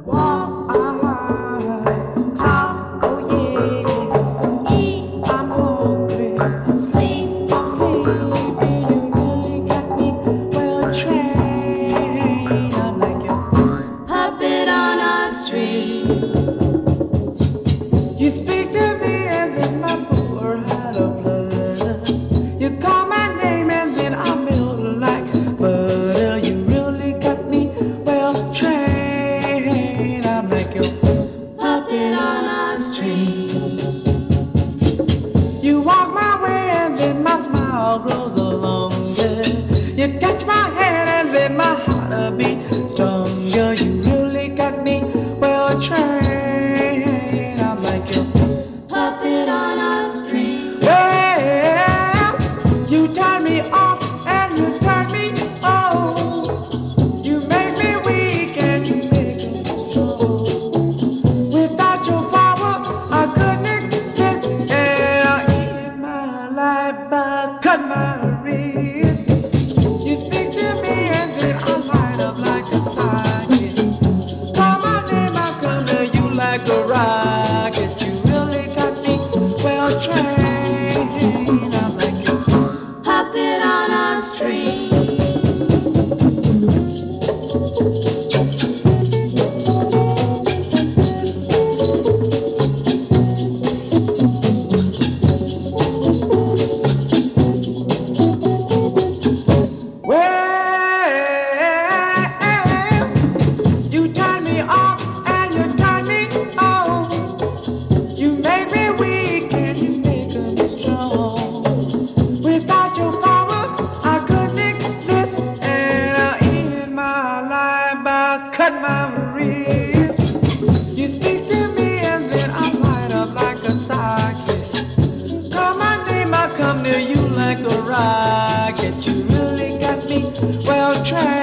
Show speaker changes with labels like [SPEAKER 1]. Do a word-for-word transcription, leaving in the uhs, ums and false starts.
[SPEAKER 1] Walk,
[SPEAKER 2] I
[SPEAKER 1] talk,
[SPEAKER 2] oh yeah,
[SPEAKER 1] eat,
[SPEAKER 2] I'm hungry,
[SPEAKER 1] sleep.
[SPEAKER 2] I'm sleepy. You really got me well trained. I'm like you.
[SPEAKER 1] Puppet on a string.
[SPEAKER 2] You speak to me and then my poor heart of blood. You call my name and then I melt like butter. You really got me well trained. I'm like your
[SPEAKER 1] Puppet on a string.
[SPEAKER 2] You walk my way and then my smile grows longer. You touch my hand and then my heart beat stronger. You really got me well trained. I'm like your
[SPEAKER 1] Puppet on a string.
[SPEAKER 2] yeah. You turn me off and you turn me on. You make me weak and you make me strong. Without your power, I couldn't exist. Yeah, in my life, I cut my wrist. You speak to me and then I light up like a socket. Call my name, I come to you like a rocket. You really got me well trained. I'm like you.
[SPEAKER 1] Puppet on a string.
[SPEAKER 2] Well, you turn me off and you turn me on. You make me weak and you make me strong. Without your power, I couldn't exist. And uh, in my life, I cut my wrist. You speak to me and then I light up like a socket. Call my name, I come near you like a rocket. You really got me well trained.